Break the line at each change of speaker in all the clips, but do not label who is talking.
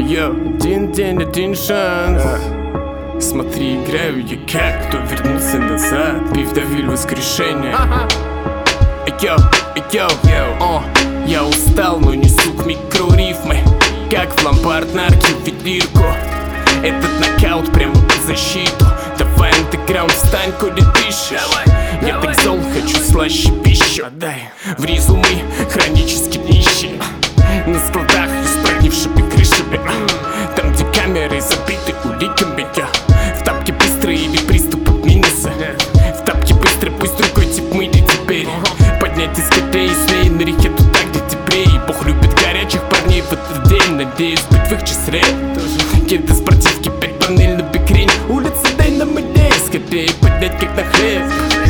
Йо, один день, один шанс. Смотри, играю я как, кто вернулся назад. Пив Давиль воскрешение. Йо, я устал, но несу к микро рифмы, как в ломбард на архивелирку. Этот нокаут прямо под защиту. Давай андеграунд, встань, коли дышишь. Я так зол, хочу слаще пищу. В ризу мы хронически нищие. На складах и с прогнившими крышами. Там, где камеры забиты уликами. В тапке быстрые или приступ от минуса. В тапке быстро, пусть другой тип мыли теперь. Поднять из котей, слей на реке туда, где теплее. Бог любит горячих парней в этот день. Надеюсь быть в их числе. Кеды спортивки, 5 панель на бикрень. Улица, дай нам идей, скорее поднять как на хлеб.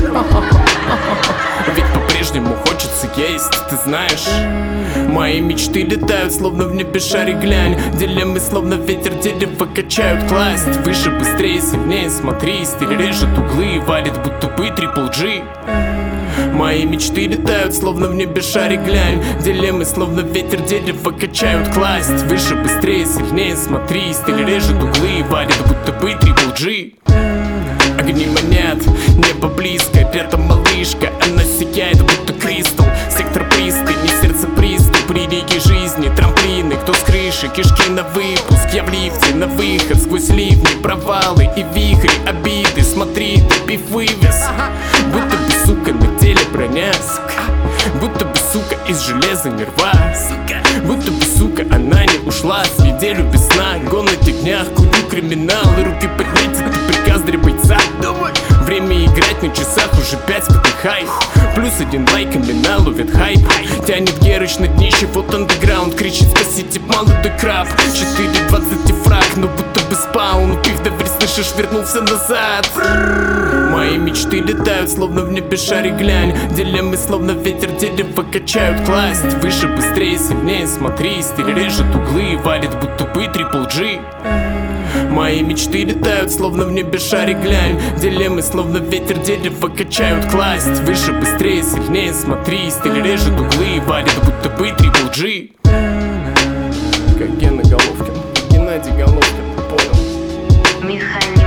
Ведь по-прежнему хочется есть, ты знаешь. Мои мечты летают, словно в небе шарик, глянь. Дилеммы, словно ветер, дерево качают. Класть выше, быстрее, сильнее, смотри. Стиль режет углы, валит, будто бы Triple G. Мои мечты летают, словно в небе шарик, глянь. Дилеммы, словно ветер, дерево качают. Класть выше, быстрее, сильнее, смотри. Стиль режет углы, валит, будто бы Triple G. Огни манят, небо близко, рядом малышка. Она сияет, будто кристалл. Сектор пристани, сердце приступ. Религии жизни, трамплины, кто с крыши. Кишки на выпуск, я в лифте, на выход. Сквозь ливни, провалы и вихри, обиды. Смотри, ты пив вывез. Будто бы, сука, на теле броня. Будто бы, сука, из железа не рва. Будто бы, сука, она не ушла с неделю без сна. Гон на днях, курю криминал. И руки поднять, это приказ для бойца. Время играть на часах, уже 5, подыхай. Плюс 1 лайк, имена ловят хайп. Тянет Герыч на днище, вот андеграунд. Кричит, спасите, молодой краб. 4:20 и фраг, но будто бы спаун. Пив Давиль, слышишь, вернулся назад. Мои мечты летают, словно в небе шарик, глянь. Дилеммы, словно ветер, дерево качают. Класть выше, быстрее, сильнее, смотри. Стиль режет углы, валит, будто бы Triple G. Мои мечты летают, словно в небе шарик, глянь. Дилеммы, словно ветер, дерево качают. Класть выше, быстрее, сильнее, смотри. Стиль режет углы, валит, будто бы Triple G.
Как Гена Головкин, Геннадий Головкин, понял?
Механик.